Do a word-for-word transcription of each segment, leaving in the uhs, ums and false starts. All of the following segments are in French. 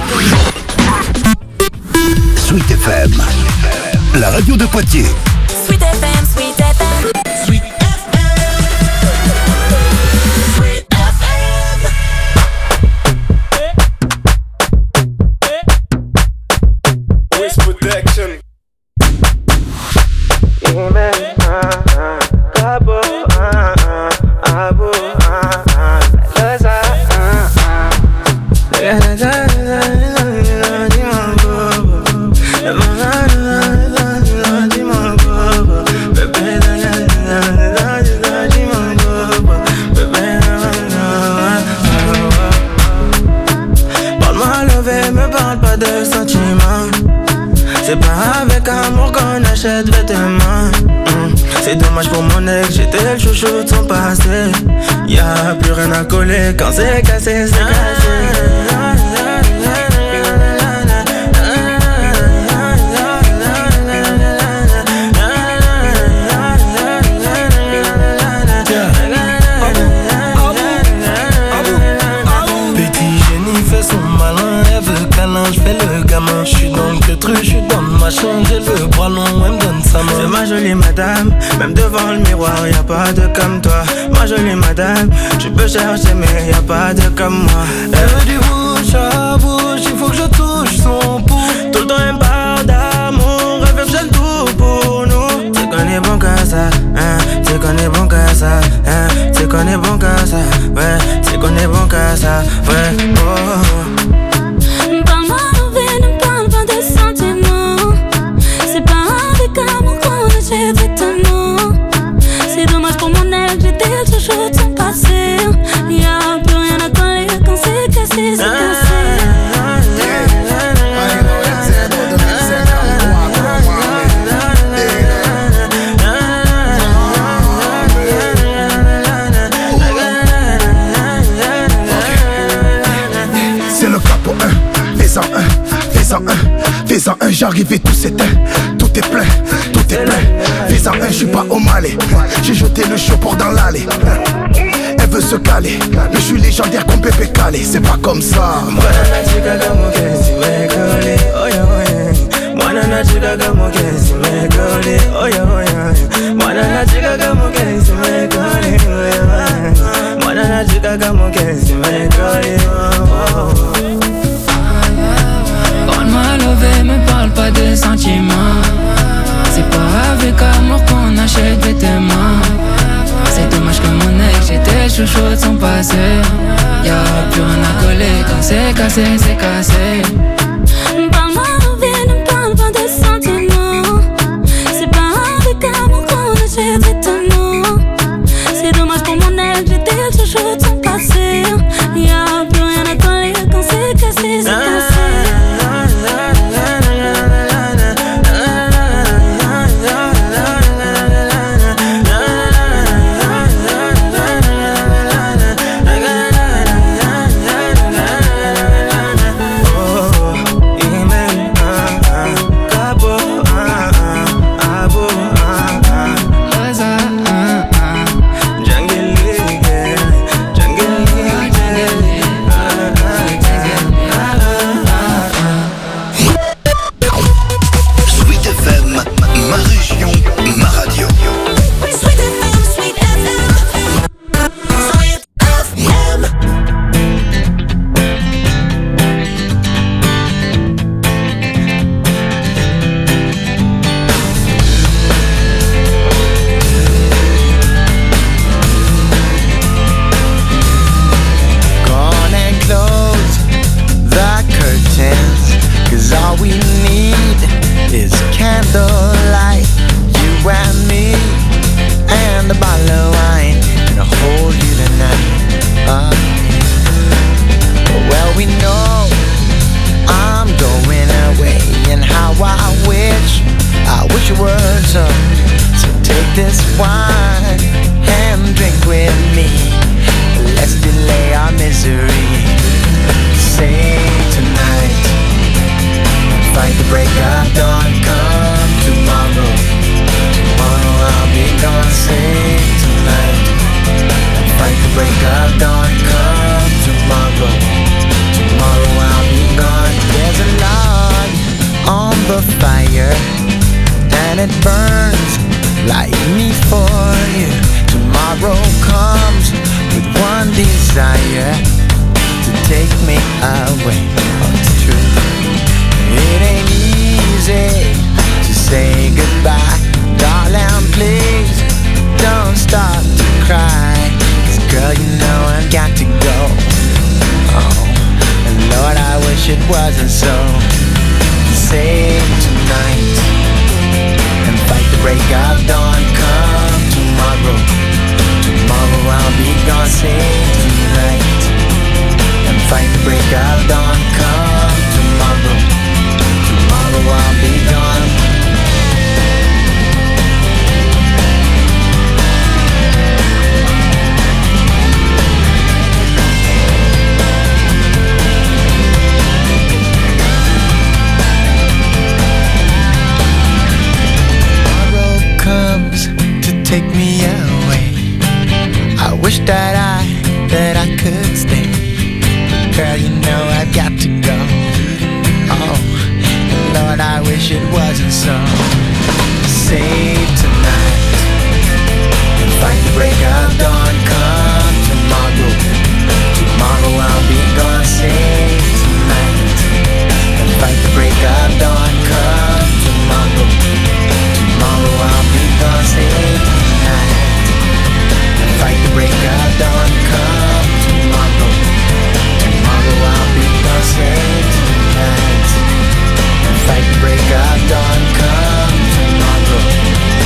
Sweet F M, la radio de Poitiers. Sweet F M, Sweet F M. Sweet F M. Sweet F M. Wish Protection. C'est pas avec amour qu'on achète vêtements. mmh. C'est dommage pour mon ex, j'étais le chouchou de son passé. Y'a plus rien à coller quand c'est cassé, c'est cassé. J'fais le gamin, j'suis dans le truc, j'suis dans le machin, j'ai le bras long, elle me donne sa main. C'est ma jolie madame, même devant le miroir, y'a pas de comme toi. Ma jolie madame, je peux chercher mais y'a pas de comme moi. Elle veut du bouche à bouche, il faut que je touche son pouls. Tout le temps elle me parle d'amour, elle veut que j'aime tout pour nous. C'est qu'on est bon qu'à ça, hein, c'est qu'on est bon qu'à ça, hein, c'est qu'on est bon qu'à ça, ouais, c'est qu'on est bon qu'à ça, ouais, oh. C'est dommage pour mon ex, j'étais le chouchou de son passé. Y'a plus rien à coller quand c'est cassé, c'est cassé. C'est le capot un, fais-en un, fais-en un, fais-en un, j'arrive et tout s'éteint. Tout est plein, tout est plein. Fais-en un, j'suis pas au Malais. J'ai jeté le chaud pour dans l'allée. Elle veut se caler, mais j'suis légendaire comme Pépé Calé. C'est pas comme ça. Quand m'a levé, me parle pas de sentiments. C'est pas avec amour qu'on achète vêtements. C'est dommage que mon ex, j'étais chouchou de son passé. Y'a plus rien à coller quand c'est cassé, c'est cassé. Parle-moi de vie, ne parle pas de sentiments. C'est pas avec amour qu'on achète vêtements. C'est dommage pour mon ex, j'étais le chouchou de son passé. Y'a plus rien à coller quand c'est cassé, c'est cassé. Oh, fire, and it burns like me for you. Tomorrow comes with one desire, to take me away. Oh, it's true. It ain't easy to say goodbye. Darling, please don't start to cry, 'cause girl, you know I've got to go. Oh, and Lord, I wish it wasn't so. Save tonight and fight the break of dawn. Come tomorrow, tomorrow I'll be gone. Save tonight and fight the break of dawn. Come tomorrow, tomorrow I'll be gone. Take me away. I wish that I, that I could stay. Girl, you know I've got to go. Oh, Lord, I wish it wasn't so. Save tonight and fight the break of dawn. Come tomorrow, tomorrow I'll be gone. Save tonight and fight the break of dawn. Come tomorrow, tomorrow I'll be gone. Save fight the break of dawn. Come tomorrow, tomorrow I'll be gone. Save tonight and fight the break of dawn. Come tomorrow,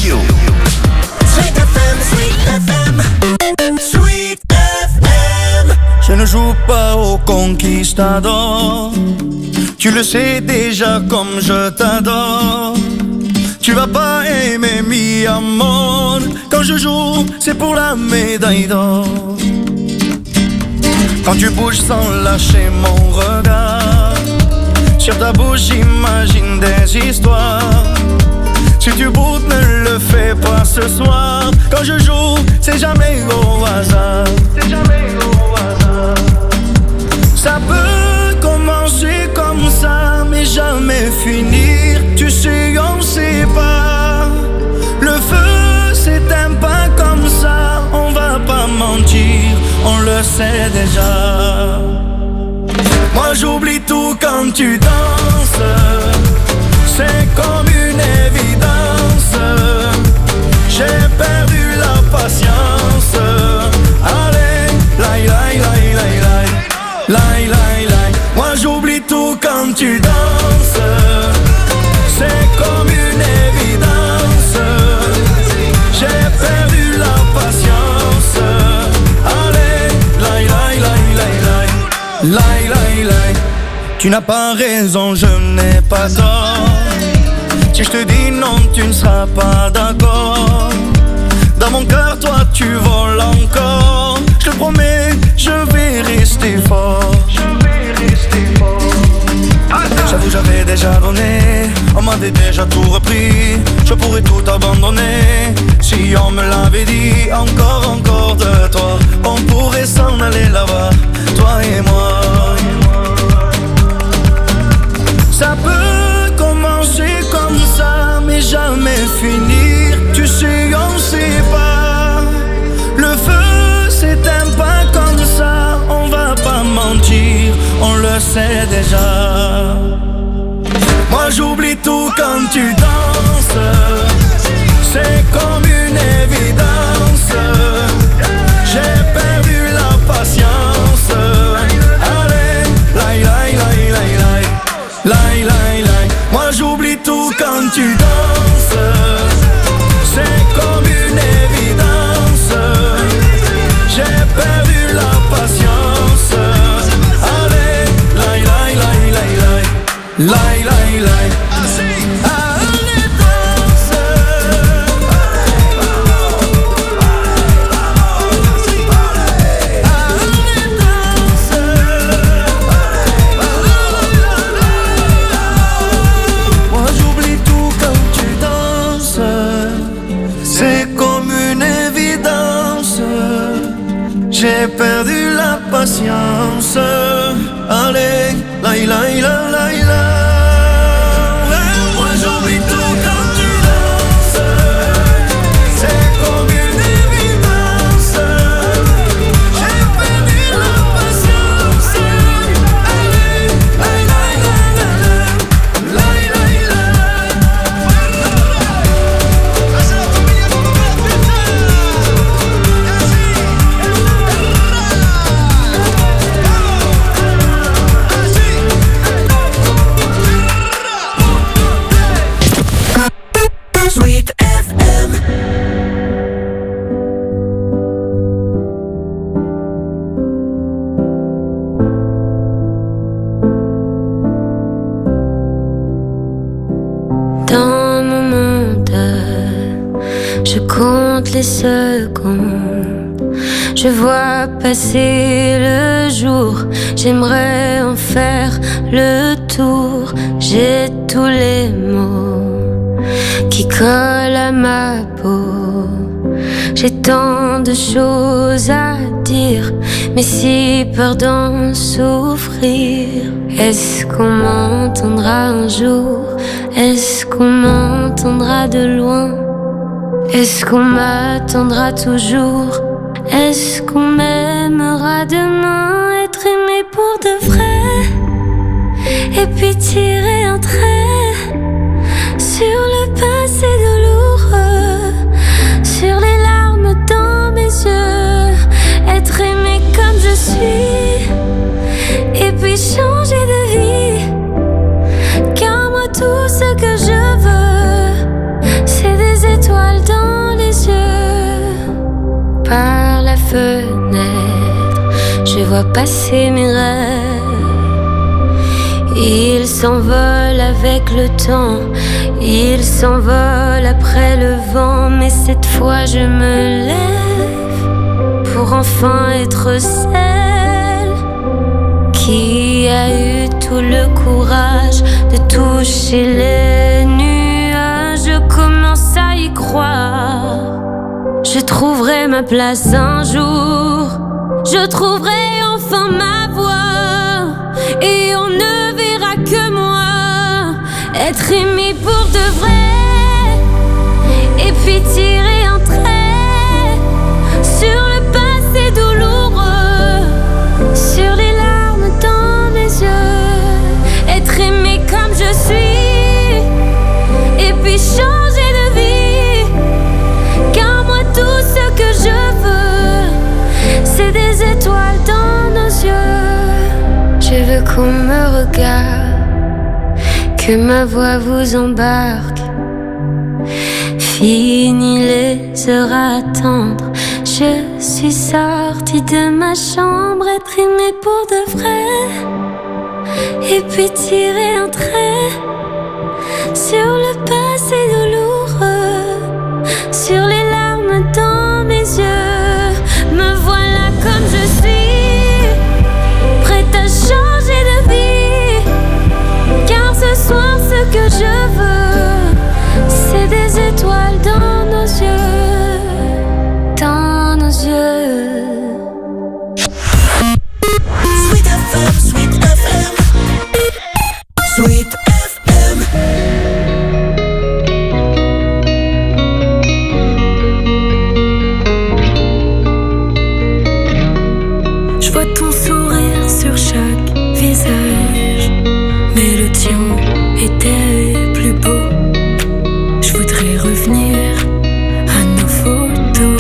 Radio. Sweet F M, Sweet F M, Sweet F M. Je ne joue pas au conquistador. Tu le sais déjà comme je t'adore. Tu vas pas aimer mi amor. Quand je joue, c'est pour la médaille d'or. Quand tu bouges sans lâcher mon regard, sur ta bouche j'imagine des histoires. Si tu boutes, ne le fais pas ce soir. Quand je joue, c'est jamais au hasard. C'est jamais au hasard. Ça peut commencer comme ça, mais jamais finir. Tu sais, on sait pas. Le feu s'éteint pas comme ça. On va pas mentir, on le sait déjà. Moi j'oublie tout quand tu danses. C'est comme une évidence. J'ai perdu la patience. Allez, laï, laï, laï, laï, laï. Laï, laï, laï. Moi j'oublie tout quand tu danses. C'est comme une évidence. J'ai perdu la patience. Allez, laï, laï, laï, laï, laï. Laï, laï, laï. Tu n'as pas raison, je n'ai pas tort. Si je te dis non, tu ne seras pas d'accord. Dans mon cœur, toi tu voles encore. Je te promets, je vais rester fort. Je vais rester fort. J'avoue, j'avais déjà donné. On m'avait déjà tout repris. Je pourrais tout abandonner si on me l'avait dit. Encore, encore de toi. On pourrait s'en aller là-bas, toi et moi. Ça peut commencer comme ça, mais jamais finir. Tu sais, on sait pas. Le feu s'éteint pas comme ça. On va pas mentir, on le sait déjà. Moi j'oublie tout quand tu danses. C'est comme une évidence. J'ai perdu la patience. Allez, laï, laï, laï, laï, laï. Laï, laï, laï. Moi j'oublie tout quand tu danses. C'est comme une évidence. J'ai perdu la patience. Allez, laï, laï, laï, laï, laï. Laï, laï, laï. J'ai perdu la patience. Allez, laï, laï, laï, laï, laï. Moi j'oublie tout quand tu danses. C'est comme une évidence. J'ai perdu la patience. Allez, laï, laï, laï, laï, laï, laï, laï. Sweet F M. Dans mon monde, je compte les secondes. Je vois passer le jour. J'aimerais en faire le tour. J'ai tous les mots qui collent à ma peau. J'ai tant de choses à dire, mais si peur d'en souffrir. Est-ce qu'on m'entendra un jour? Est-ce qu'on m'entendra de loin? Est-ce qu'on m'attendra toujours? Est-ce qu'on m'aimera demain? Être aimé pour de vrai, et puis tirer un trait sur le passé douloureux, sur les larmes dans mes yeux. Être aimé comme je suis, et puis changer de vie. Car moi tout ce que je veux, c'est des étoiles par la fenêtre, je vois passer mes rêves. Ils s'envolent avec le temps, ils s'envolent après le vent. Mais cette fois je me lève pour enfin être celle qui a eu tout le courage de toucher les nuages. Je commence à y croire. Je trouverai ma place un jour, je trouverai enfin ma voie, et on ne verra que moi être aimé pour de vrai, et puis tirer un trait sur le passé douloureux, sur les larmes dans mes yeux, être aimé comme je suis, et puis changer de vie, car moi tout ce que je veux, c'est des étoiles dans nos yeux. Je veux qu'on me regarde, que ma voix vous embarque. Fini les heures à attendre, je suis sortie de ma chambre, être aimée pour de vrai, et puis tirer un trait sur le passé douloureux, sur les larmes dans mes yeux. Me voilà comme je suis, prête à changer de vie, car ce soir ce que je veux, c'est des étoiles dans nos yeux, dans nos yeux. Sweet F M, Sweet F M, Sweet F M. Je vois ton sourire sur chaque visage, mais le tien était plus beau. Je voudrais revenir à nos photos.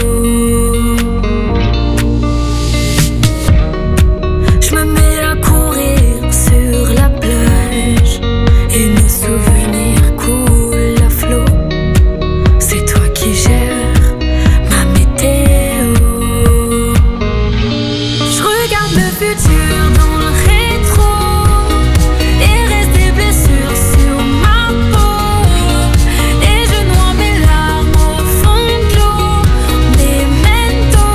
Je me mets à courir sur la plage et nos souvenirs coulent à flot. C'est toi qui gères ma météo. Je regarde le futur dans le rétro et reste des blessures sur ma peau. Et je noie mes larmes au fond de l'eau. Memento.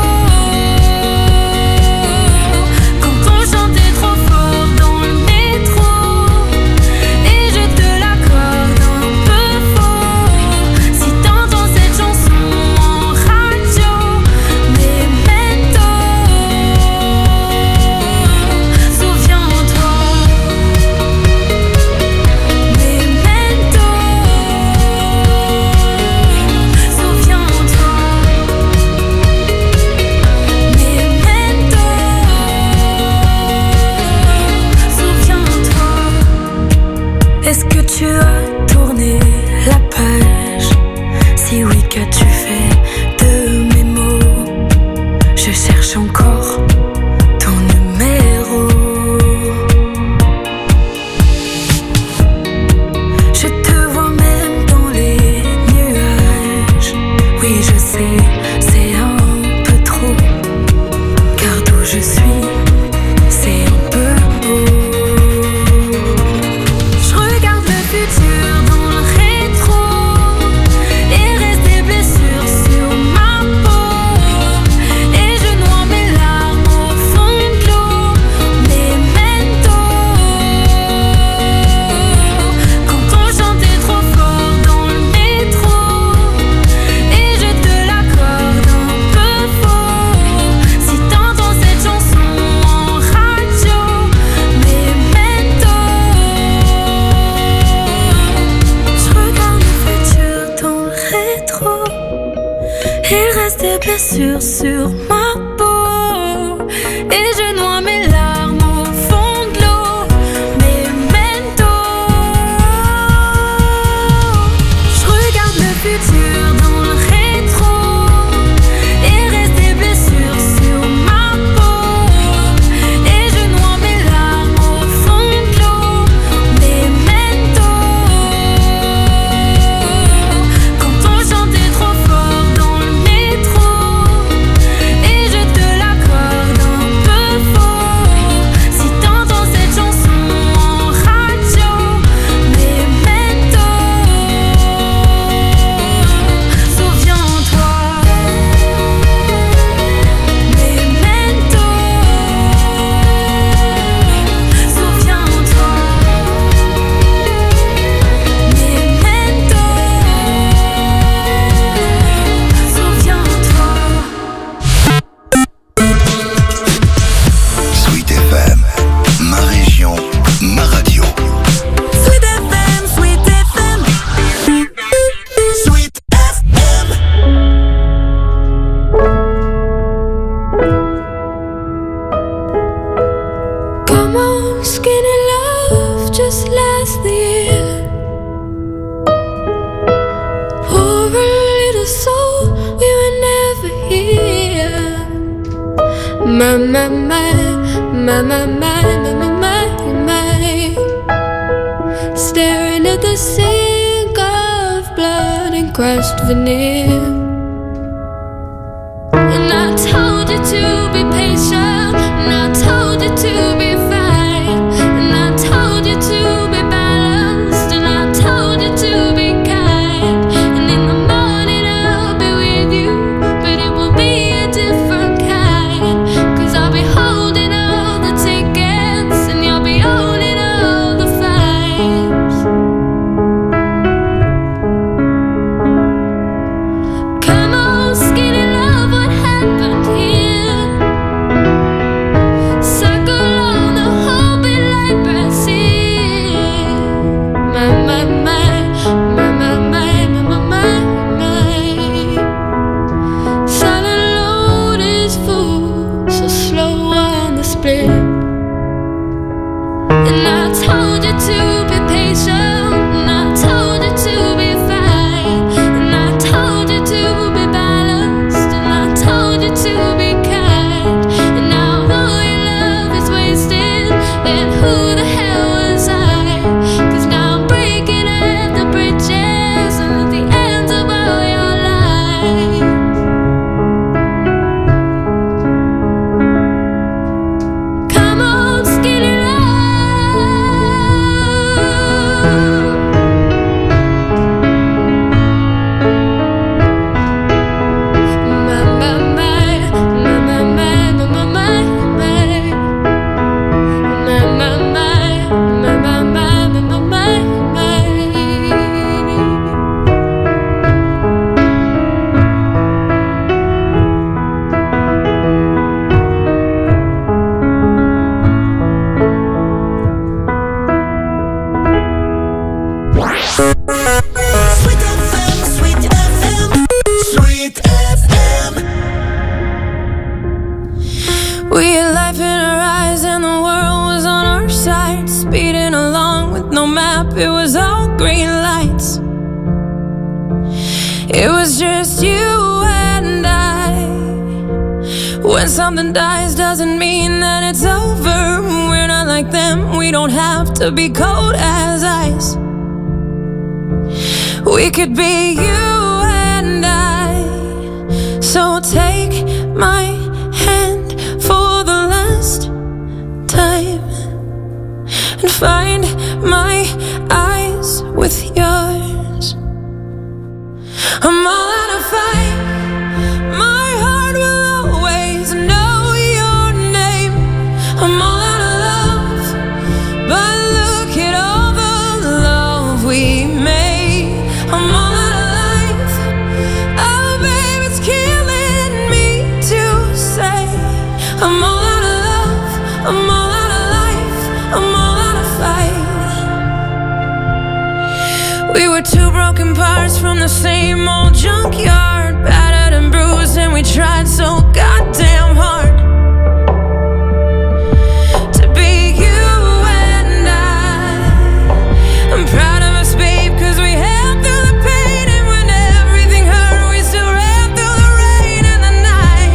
Quand on chantait trop fort dans le métro, et je te l'accorde un peu faux. Si t'entends cette chanson en radio, Memento. Souviens-toi, Memento. Souviens-toi, Memento. Souviens-toi. Est-ce que tu as tourné la page? Si oui, qu'as-tu fait de mes mots? Je cherche encore ton numéro. Je te vois même dans les nuages. Oui, je sais, c'est un peu trop, car d'où je suis, c'est un peu beau. Je regarde le futur dans le rétro et reste des blessures sur ma peau. Et je noie mes larmes au fond de l'eau. Memento. Quand on chantait trop fort dans le métro, et je te l'accorde un peu faux. Si t'entends cette chanson en radio, Memento. Je regarde le futur dans le rétro et reste des blessures sur ma peau. Et je noie mes larmes au fond de l'eau. Memento. Je regarde le futur dans le rétro et reste des blessures sur ma peau. Et je noie mes larmes au fond de l'eau. Memento. Quand on chantait trop fort dans le métro, My, my, my, my, my, my, my, my, my. Staring at the sink of blood and crushed veneer. And I told you to be patient, and I told you to be fine, and I told you to be balanced, and I told you to be kind. And in the morning I'll be with you, but it will be a different kind. Cause I'll be holding all the tickets, and you'll be owning all the fines. Come on, skinny love, what happened here? Circle on the hope in light Brazil. My, my, my, my, my, my, my, my, my. Silent load is full, so slow on the split. And I told you to be patient, and I told you to be fine, and I told you to be balanced, and I told you to be kind. And now all your love is wasted, then who the hell was I? Cause now I'm breaking at the bridges and at the ends of all your lies. Come on, skinny love. My, my, my, my, my, my, my, my, my, my. My, my, my, my, my, my, my, my, my, my. Sweet F M, Sweet F M, Sweet F M. We had life in our eyes and the world was on our side, speeding along with no map, it was all green lights. It was just you and I. When something dies doesn't mean that it's over. We're not like them, we don't have to be cold as ice. We could be you and I. So take my hand for the last time and find my eyes with yours. I'm all out of fight. My heart will always know your name. I'm all out of love, but look at all the love we made. I'm all out of life. Oh, babe, it's killing me to say. I'm all out of love. I'm all out of life. I'm all out of fight. We were two broken parts from the same old junkyard, battered and bruised, and we tried so goddamn hard to be you and I. I'm proud of us, babe, cause we held through the pain, and when everything hurt, we still ran through the rain and the night.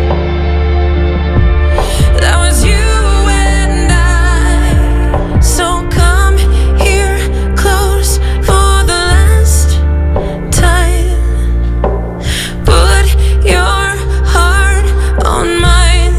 That was you and I. So come here close for the last time. Put your heart on mine.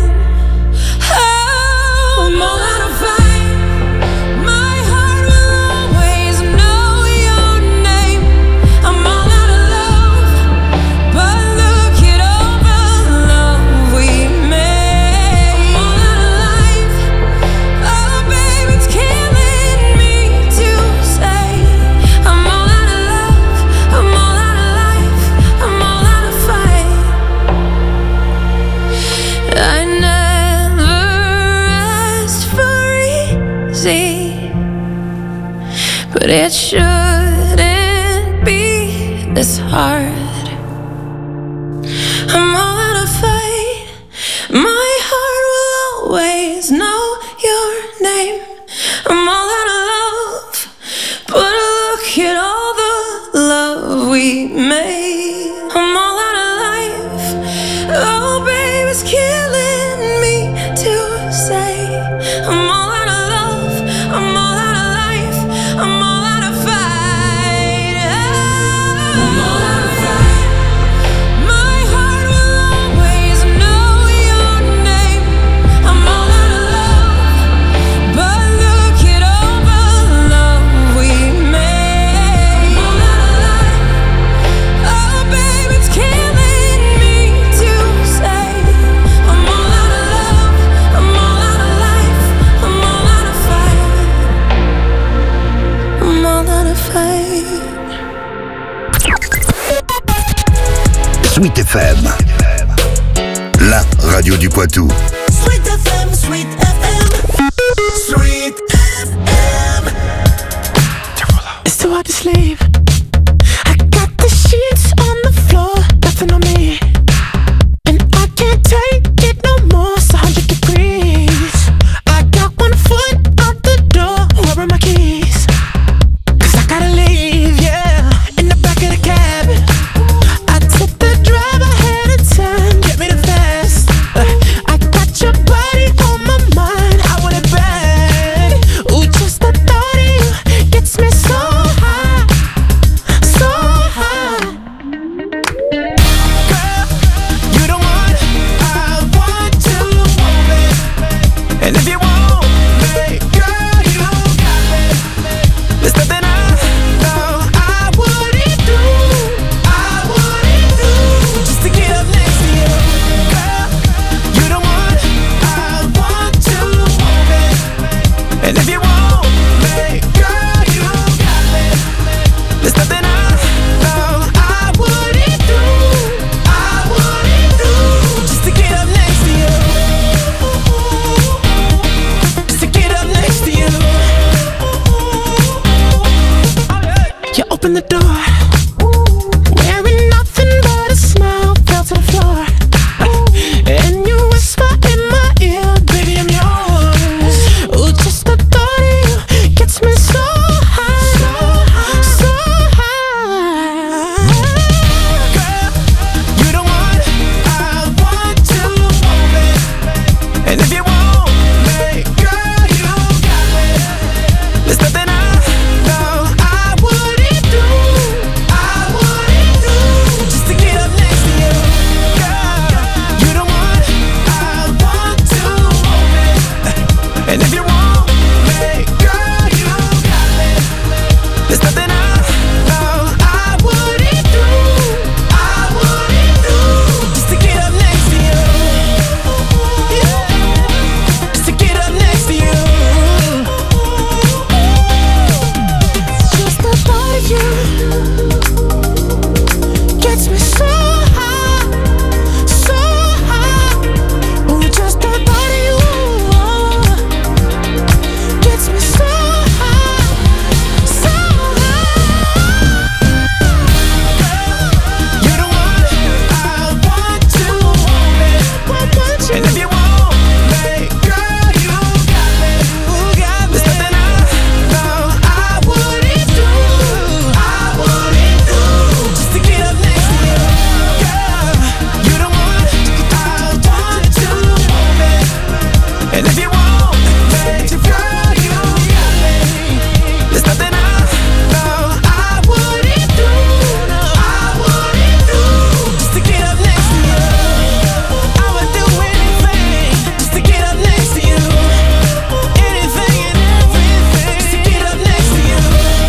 Oh, I'm all out of fight. My heart will always know your name. I'm all out of love, but look at all the love we made. I'm all out of life. Oh, babe, it's killing me to say. I'm all out of love. I'm all out of life. I'm all out of fight. I never asked for easy, but it shouldn't be this hard. I'm all out of fight. My heart will always know your name. I'm all out of love, but look at all the love we made. I'm all out of life. Oh, babe, it's killing me Sweet F M, la radio du Poitou. Sweet F M, Sweet F M, Sweet F M. It's too hard to sleep. I got the sheets on the floor, nothing on me, and I can't take it no more. It's a hundred degrees. I got one foot out the door. Where are my keys? 'Cause I gotta leave, yeah. In the back of the cab, I took the drive ahead of time. Get me the fast. I got your body on my mind. I want it bad. Ooh, just the thought of you gets me so high, so high. Girl, you the one I want to want me. And if you want me, girl, you got me. There's nothing I know I wouldn't do, I wouldn't do, just to get up next to you. Girl, you the one I want to want me. And if you want me, girl, you got me. There's nothing I know I wouldn't do, I wouldn't do, just to get up next to you. Just to get up next to you. You open the door, wearing nothing but a smile, fell to the floor, and you whisper in my ear, baby, I'm yours. Ooh, just the thought of you gets me so high, so high. Girl, you the one I want to want me. And if you want me, girl, you got me. There's nothing I know I wouldn't do, I wouldn't do, just to get up next to you. Girl, you the one I want to want me. And if you want me, girl, you got me. There's nothing I know I wouldn't do, I wouldn't do, just to get up next to you. Yeah, just to get up next to you. Just the thought of you gets me so high, so high. Ooh, just the thought of you gets me so high, so high. Girl, you're the one I want to want me. And if you want me, girl, you got me. There's nothing I know I wouldn't do, I wouldn't do, just to get up next to you. Girl, you're the one I want to want me. And if you want me, girl, you got me. There's nothing I know I wouldn't do, I wouldn't do, just to get up next to you. I would do anything just to get up next to you. Anything and everything just to get up next to you.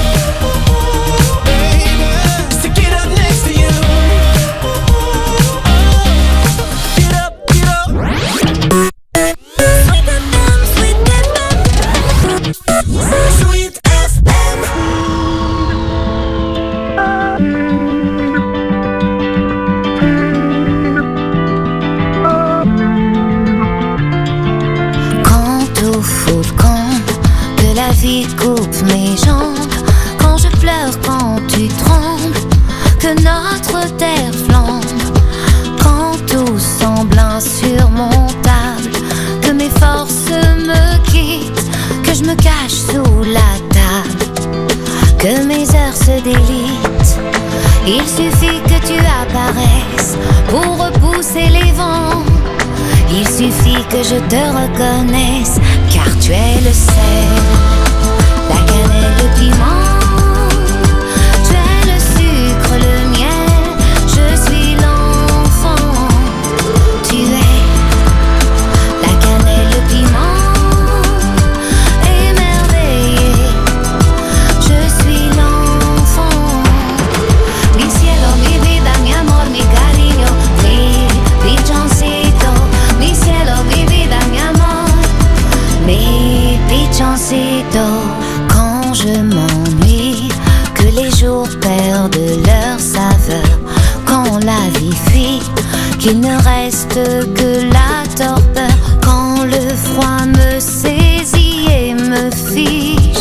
Baby, just to get up next to you. Get up, get up. Sweet F M, Sweet F M. Quand au fond le camp, que la vie coupe mes jambes, quand je pleure, quand tu trembles, que notre terre flambe, quand tout semble insurmontable, que mes forces me quittent, que je me cache sous la table, que mes heures se délitent. Il suffit que tu apparaisses pour repousser les vents. Il suffit que je te reconnaisse, car tu es le sel, la cannelle, le piment. Tu es le sucre, le miel, je suis l'enfant. Tu es la cannelle, le piment, émerveillé. Je suis l'enfant. Mi cielo, mi vida, mi amor, mi cariño, mi pichoncito. Mi cielo, mi vida, mi amor, mi pichoncito. Quand je m'ennuie, qu'il ne reste que la torpeur quand le froid me saisit et me fiche,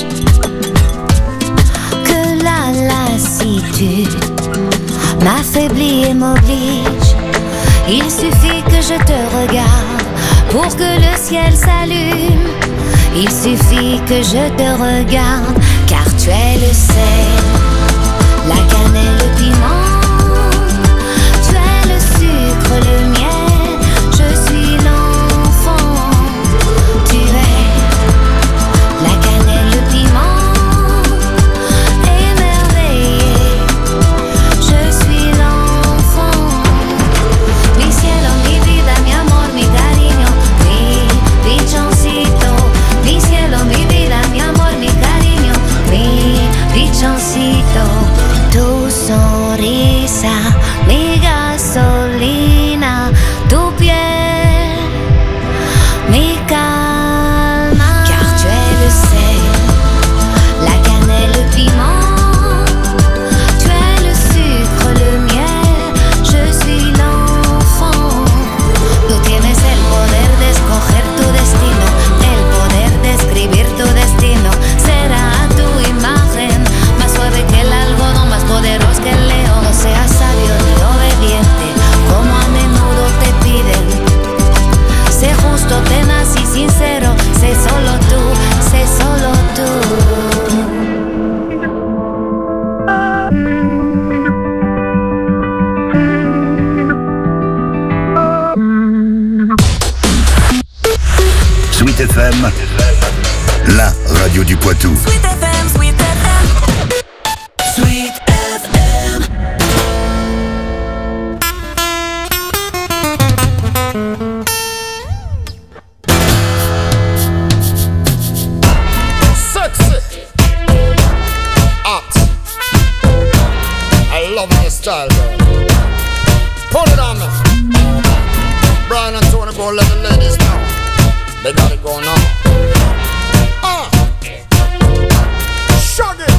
que la lassitude m'affaiblit et m'oblige. Il suffit que je te regarde pour que le ciel s'allume. Il suffit que je te regarde, car tu es le sel, la cannelle, le piment. Tu es le sucre, le miel, je suis l'enfant. Tu es la cannelle, le piment, émerveillé, je suis l'enfant. Mi cielo, mi vida, mi amor, mi cariño, mi pichoncito. Mi cielo, mi vida, mi amor, mi cariño, mi pichoncito. Tu sonrisa, mi gasolina, tu piel, mi calma. Car tu es le sel, la cannelle, le piment. Tu es le sucre, le miel, je suis l'enfant. Tú tienes el poder de escoger tu destino, el poder de escribir tu destino. Será tu imagen, más suave que el algodón, más poderoso que el león. No seas sabio ni obediente, como a menudo te piden. Sé justo, tenaz y sincero, sé solo tú, sé solo tú. Sweet F M, la radio du Poitou. Sweet F M, Sweet F M. Sweet F M. Sexy, hot. I love your style, girl. Put it on me. Brian and Tony, go let the ladies know. They got it going on. Uh. Shug it.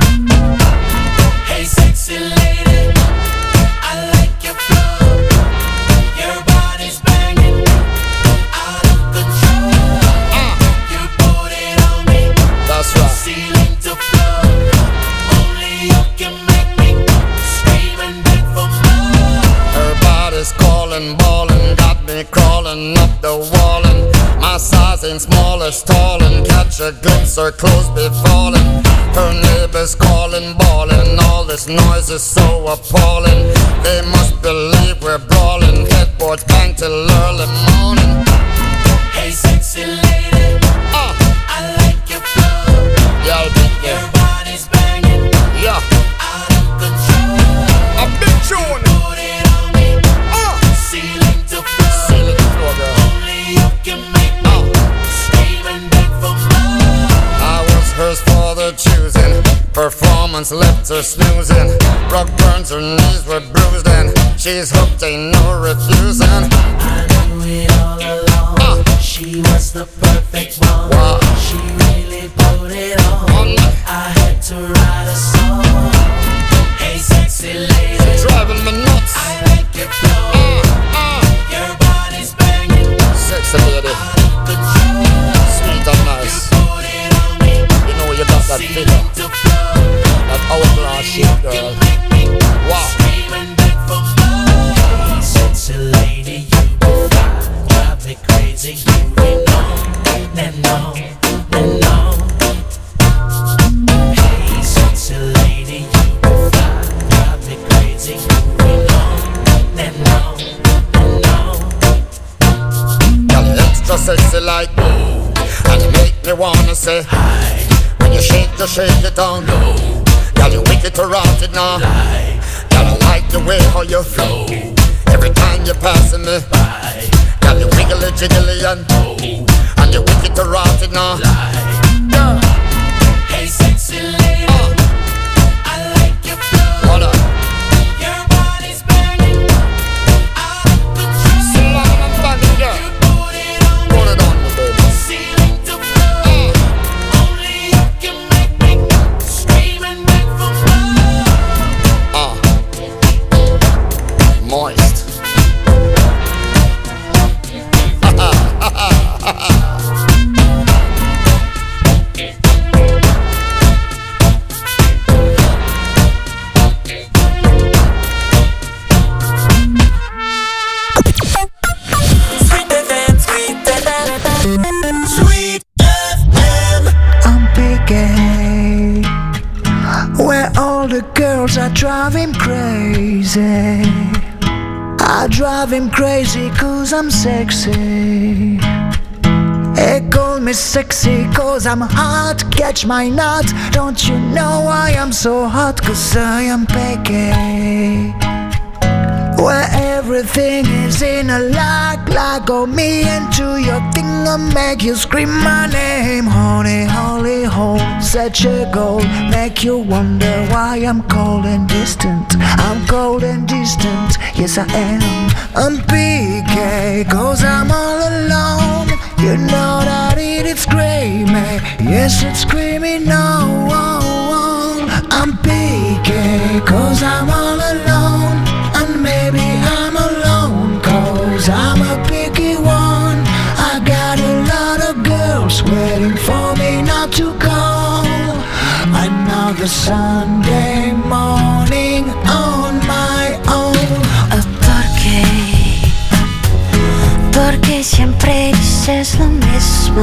Hey, sexy lady, I like your flow. Your body's banging, out of control. Uh. You put it on me, That's right. ceiling to floor. Only you can make me scream and beg for more. Her body's calling, ballin', got me crawling up the wall. And my size ain't small as tall, and catch a glimpse, her clothes be falling. Her neighbors calling, bawling, all this noise is so appalling. They must believe we're brawling, headboard bang till early morning. Hey, sexy lady, Uh, I like your flow. yeah, I'll be Your there. body's banging, Yeah, out of control. a big tune. Put it on me, Uh, ceiling to floor. seal it, floor, girl. Only you can make me scream and beg for more. I was hers for the choosing. Performance left her snoozing. Rock burns, her knees were bruised, and she's hooked, ain't no refusing. I knew it all along. Uh. She was the perfect one. Wow. She really put it on. On me. I had to write a song. Hey, sexy lady, Driving me nuts. I like your flow. Uh, uh, Your body's banging, sexy lady, out of control. sweet and nice. Put it on me, You know you got that figure, ceiling to floor. that hourglass shape, girl. Wow. Scream and beg for more. Hey, sexy lady, you be fine. Drive me crazy, you be known and known and known. Hey, sexy lady, you be fine. Drive me crazy, you be known and known and known. Girl, you extra sexy like me, and you make me wanna say hi. When you shake, you shake it down low. Girl, you wicked to rotted now. Girl, I like the way how you flow. Every time you're passing me by. Girl, you wiggly jiggly and oh, and you wicked to rotted now. Girl, Hey, sexy lady, uh, I like your flow. hold on. Your body's banging, out of control. Sit down and bang it, girl. Put it on me, Put it on me, baby. ceiling to floor. Uh, Only you can make me scream and beg for more. uh, moist. Sweet F M. I'm picking where all the girls are driving crazy. I drive him crazy cause I'm sexy. They call me sexy cause I'm hot. Catch my nut. Don't you know I am so hot? Cause I am picky. Where everything is in a lock, lock on me into your thing and make you scream my name. Honey, holy hole, such a goal. Make you wonder why I'm cold and distant. I'm cold and distant, yes I am. I'm P K, cause I'm all alone. You know that it is screaming, yes it's screaming no. I'm P K, cause I'm all alone. And maybe I'm alone, cause I'm a picky one. I got a lot of girls waiting for me not to call. Another Sunday morning on my own. ¿Por qué? Porque siempre dices lo mismo.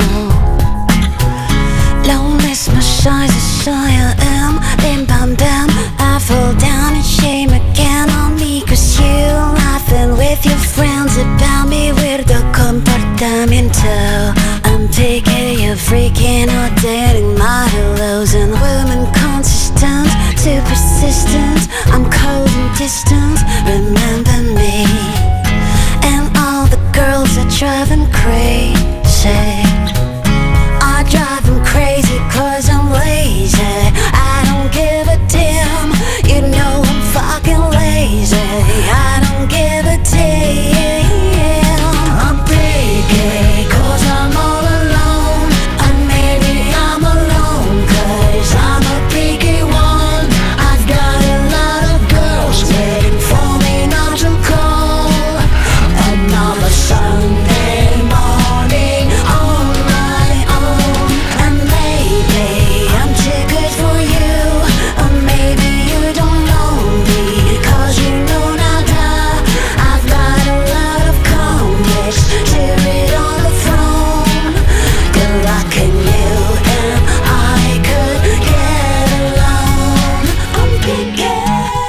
Lo mismo size as I am. Bim bam bam, I fall down and shame again on me. Cause you laughing with your friends about me. Weirdo comportamiento. I'm taking you freaking out, dating my hellos. And women consistent, too persistent. I'm cold and distant, remember me. And all the girls are driving crazy. I drive them crazy cause I'm lazy. I don't give a damn. You know I'm fucking lazy. I don't give a damn. I'm picky cause I'm all alone. And maybe I'm alone cause I'm a picky one. I've got a lot of girls waiting for me not to call. Another Sunday morning on my own. And maybe I'm too good for you. Or maybe you don't know me. Cause you know nada. I've got a lot of complex. Spirit on the throne. Good luck in you and I could get along. I'm picky.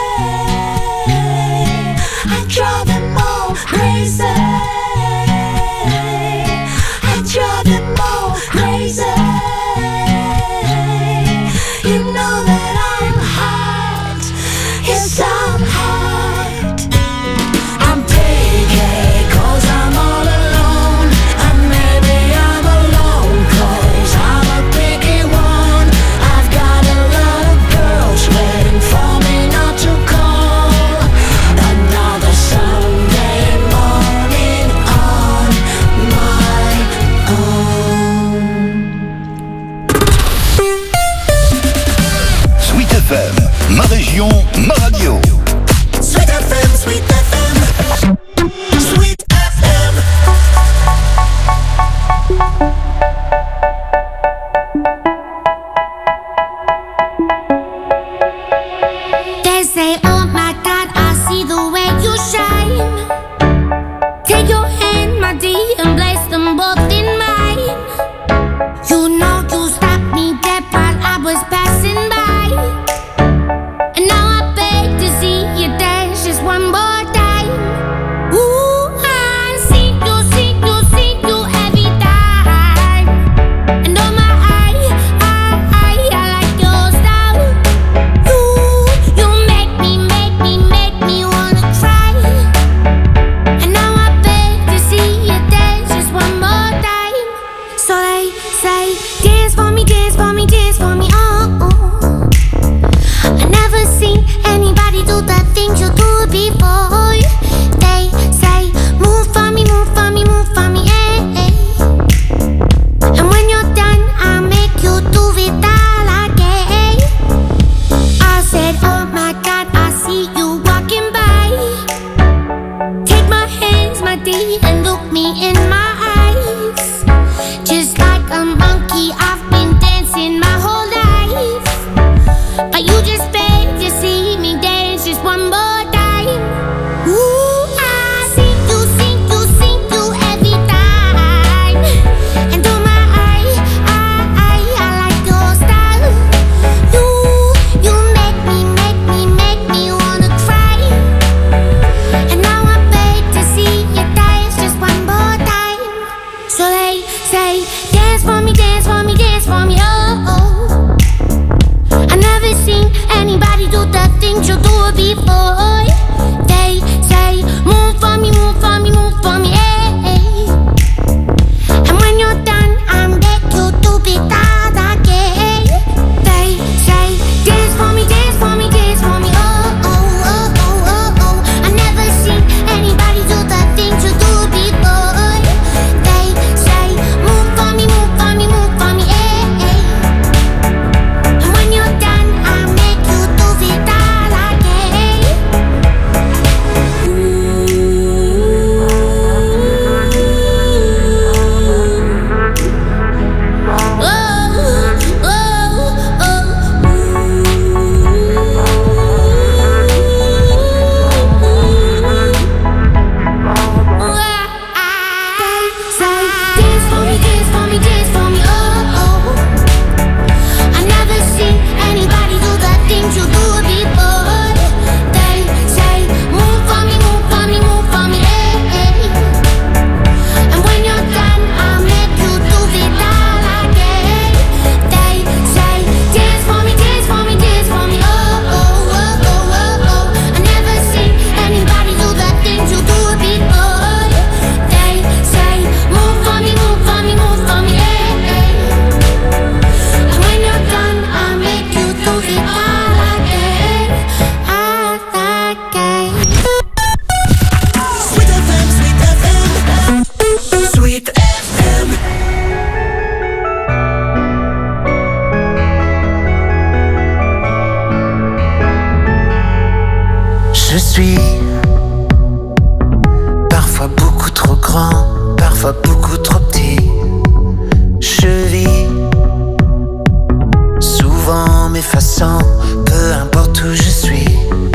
I drive them all crazy. I drive them all crazy. You know that I'm hot. Yes, I'm hot. I'm picky cause I'm all alone. And maybe I'm alone cause I'm a picky one. I've got a lot of girls waiting for me not to call. Another Sunday morning on my own. Sweet F M, ma région, ma radio. Sweet F M, Sweet F M. Sweet F M. They say, oh my God, I see the way you shine. Take your hand, my dear, and place them both in mine. You know you stopped me dead while I was passing by. And now I beg to see you dance just one more time. Ooh, I see you, see you, see you every time. And oh my, I, I, I, I like your style. You, you make me, make me, make me wanna try. parfois beaucoup trop petit. Je vis souvent m'effaçant, peu importe où je suis.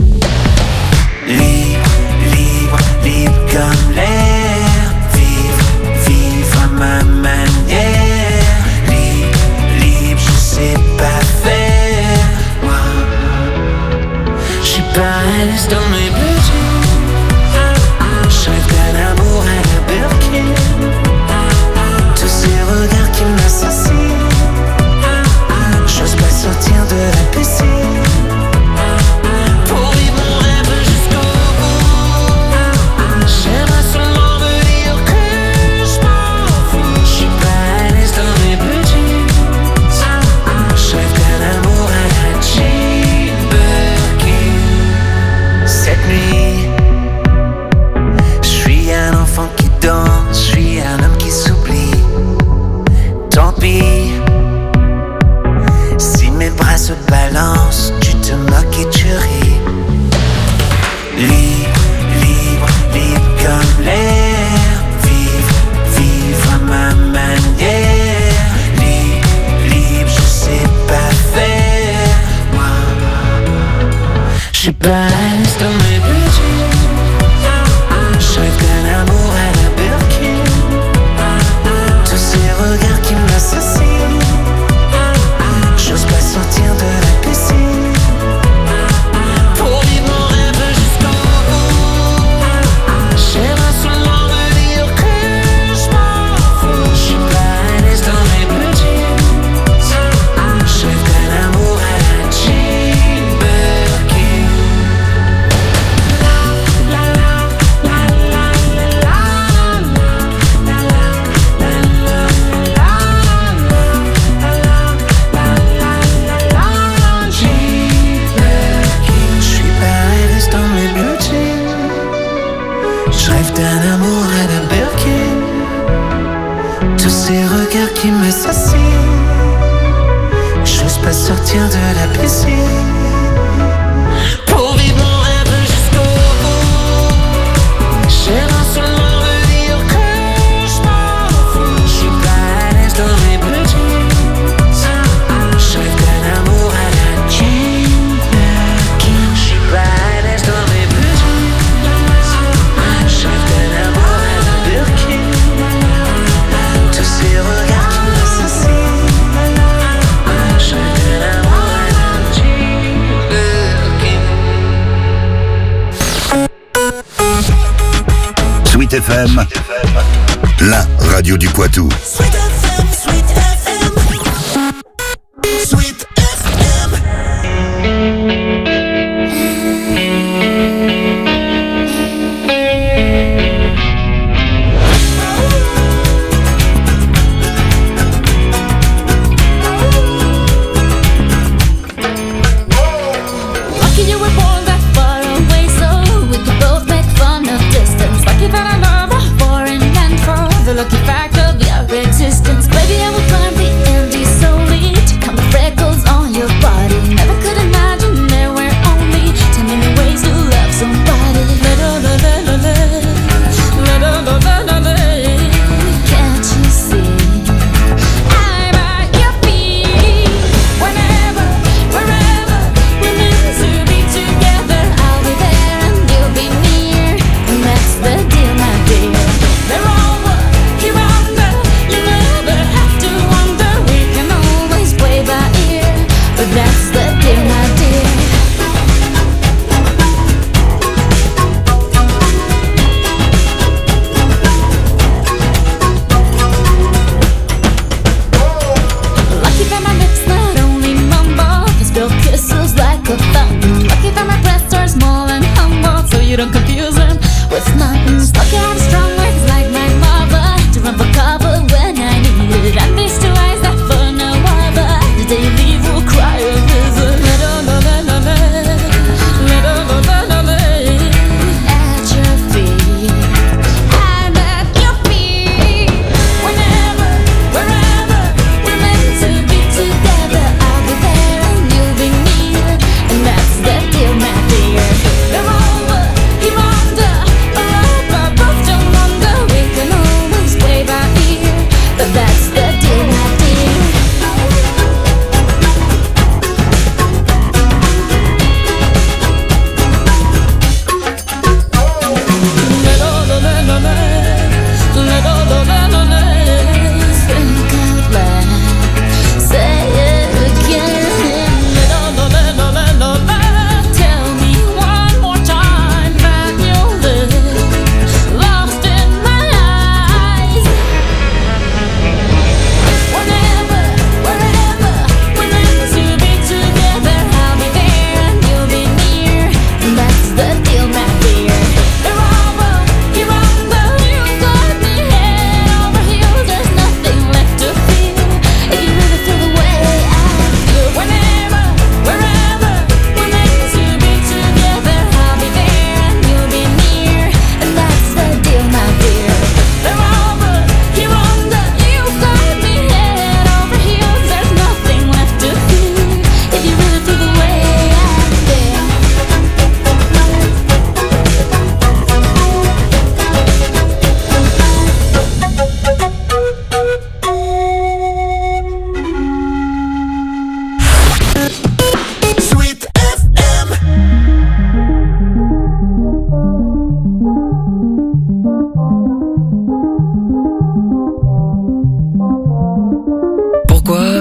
Libre, libre, libre comme l'air. Vivre, vivre à ma manière. Libre, libre, je sais pas faire. Moi, j'suis pas à l'aise dans mes budgets. J'rêve d'un amour à la Birkin. Tous ces regards qui m'assassinent. J'ose pas sortir de la piscine. Pour vivre mon rêve jusqu'au bout. J'aimerais seulement me dire que j'm'en fous. J'suis pas à l'aise dans mes budgets. J'rêve d'un amour à la Jane Birkin. Cette nuit, j'suis un enfant qui danse, j'suis un homme qui s'oublie. Tant pis, si mes bras se balancent, tu te moques et tu ris. Libre, libre, libre comme l'air. Vivre, vivre à ma manière. Libre, libre, je sais pas faire. Moi, j'suis pas à l'aise dans mes budgets. J'rêve d'un amour à la Birkin. Tous ces regards qui m'assassinent. J'ose pas sortir de la piscine. Pour vivre mon rêve jusqu'au bout. J'aimerais seulement me dire que j'm'en fous. J'suis pas à l'aise dans mes budgets. J'rêve d'un amour à la Jane Birkin. J'suis pas à l'aise dans mes budgets. J'rêve d'un amour à la Birkin. Tous ces regards qui m'assassinent. J'ose pas sortir de la piscine. Pour vivre mon rêve jusqu'au bout. J'aimerais seulement me dire que j'm'en fous. J'suis pas à l'aise dans mes budgets. J'rêve d'un amour à la Jane Birkin. J'suis pas à l'aise dans mes budgets. J'rêve d'un amour à la Birkin. Tous ces regards qui m'assassinent. J'rêve d'un amour à la Jane Birkin. Sweet F M, la radio du Poitou. Sweet F M, Sweet F M, Sweet F M. Lucky you were born that far away, so we could both make fun of distance. Lucky that I love a foreign land for the lucky fact of your existence.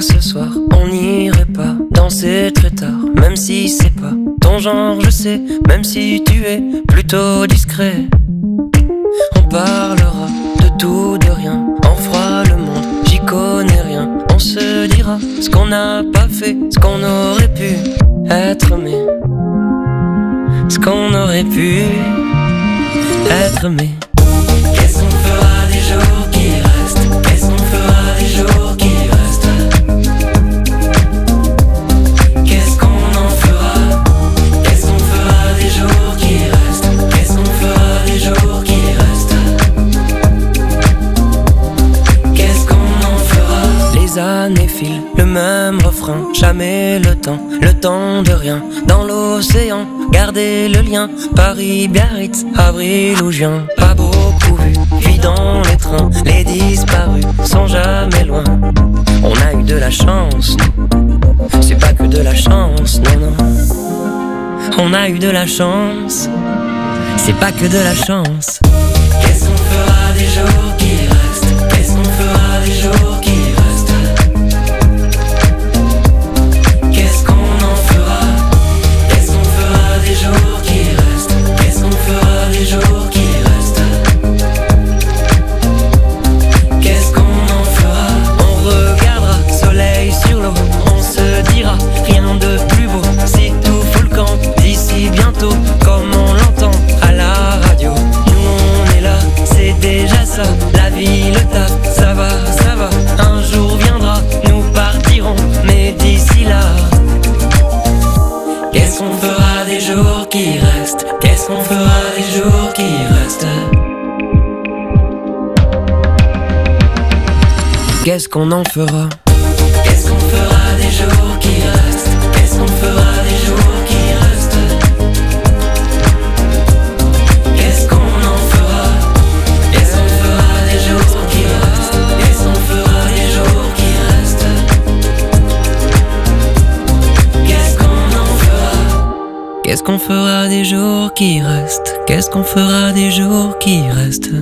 pourquoi ce soir on n'irait pas danser très tard, même si c'est pas ton genre, je sais, même si tu es plutôt discret. On parlera de tout, de rien, on fera le monde, j'y connais rien. On se dira ce qu'on n'a pas fait, ce qu'on aurait pu être, mais ce qu'on aurait pu être, mais qu'est-ce qu'on fera des jours qui restent? Qu'est-ce qu'on fera des jours qui restent? Qu'est-ce qu'on en fera? Qu'est-ce qu'on fera des jours qui restent? Qu'est-ce qu'on fera des jours qui restent? Qu'est-ce qu'on en fera? Les années filent, le même refrain, jamais le temps, le temps de rien. Dans l'océan, garder le lien, Paris, Biarritz, avril ou juin. Pas beaucoup vu, puis dans les trains, les disparus sont jamais loin. On a eu de la chance, c'est pas que de la chance, non, non. On a eu de la chance, c'est pas que de la chance. Qu'est-ce qu'on fera des jours qui restent? Qu'est-ce qu'on fera des jours qui restent? Qu'est-ce qu'on en fera? Qu'est-ce qu'on fera des jours qui restent? Qu'est-ce qu'on fera des jours qui restent? Qu'est-ce qu'on en fera? On regardera soleil sur l'eau, on se dira rien de plus beau. Si tout fout le camp d'ici bientôt, comme on l'entend à la radio. Nous on est là, c'est déjà ça. La vie, le taf, ça va, ça va. Un jour viendra, nous partirons, mais d'ici là, qu'est-ce qu'on fera des jours qui restent? Qu'est-ce qu'on fera des jours qui restent? Qu'est-ce qu'on en fera? Qu'est-ce qu'on fera des jours qui restent? Qu'est-ce qu'on fera des jours qui restent? Qu'est-ce qu'on en fera? Qu'est-ce qu'on fera des jours qui restent? Qu'est-ce qu'on fera des jours qui restent? Qu'est-ce qu'on en fera? Qu'est-ce qu'on fera des jours qui restent? Qu'est-ce qu'on fera des jours qui restent?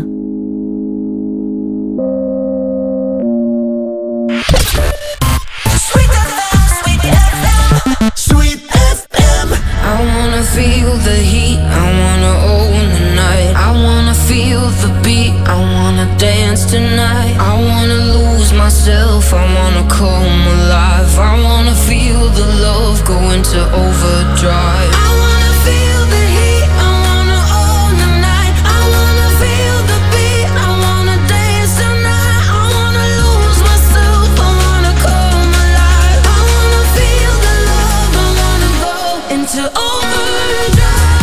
Sweet F M. I wanna feel the heat, I wanna own the night. I wanna feel the beat, I wanna dance tonight. I wanna lose myself, I wanna come alive. I wanna feel the love go into overdrive. I wanna feel the heat, I wanna own the night. I wanna feel the beat, I wanna dance tonight. I wanna lose myself, I wanna come alive. I wanna feel the love, I wanna go into overdrive.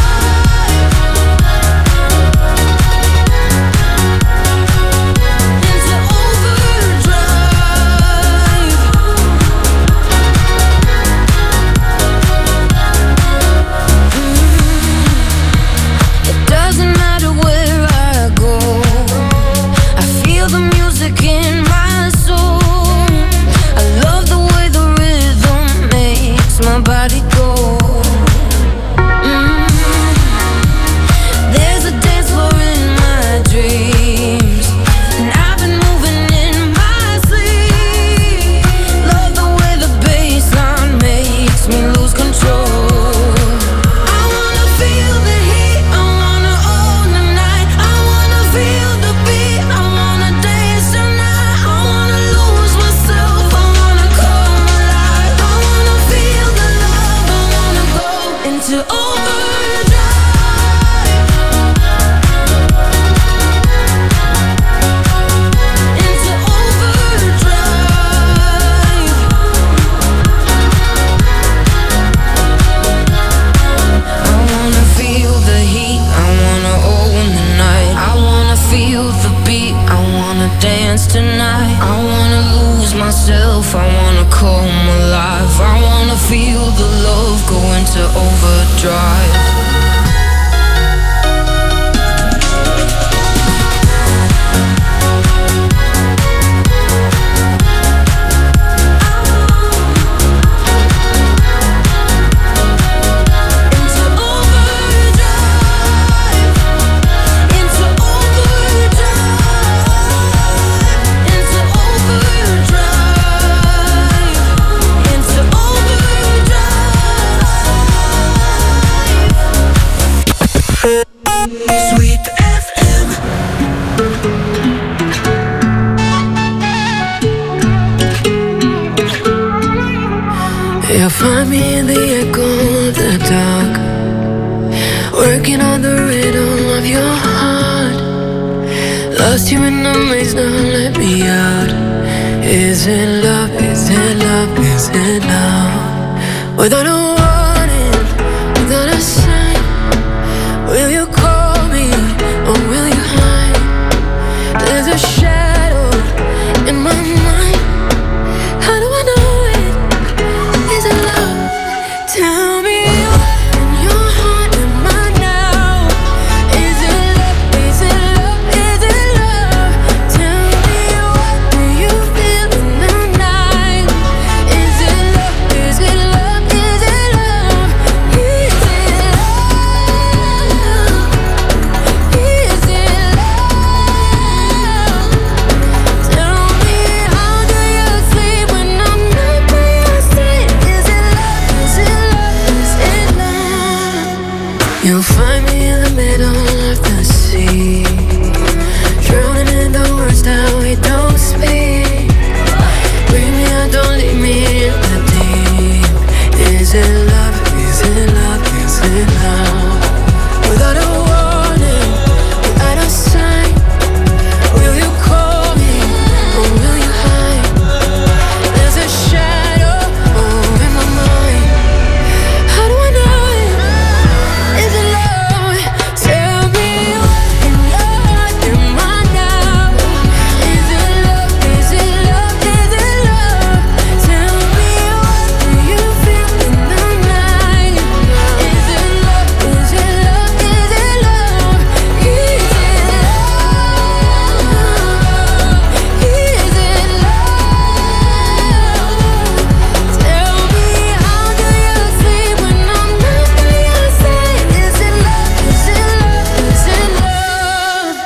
Into overdrive. Mm. It doesn't matter where I go, I feel the music in my soul. I love the way the rhythm makes my body go. Mm. There's a dance floor in my dreams, and I've been moving in my sleep. Love the way the bassline makes me lose control. I wanna feel the heat, I wanna own the night. I wanna feel the beat, I wanna dance tonight. I wanna lose myself, I wanna come alive. I wanna feel the love, I wanna go into overdrive. Into overdrive. I wanna feel the heat, I wanna own the night. I wanna feel the beat, I wanna dance tonight. I wanna lose myself, I wanna come alive. I wanna feel the love go into overdrive. Into overdrive. Into overdrive. Into overdrive. Find me in the echo of the dark, working on the rhythm of your heart. Lost you in the maze, now let me out. Is it love, is it love, is it love? Without a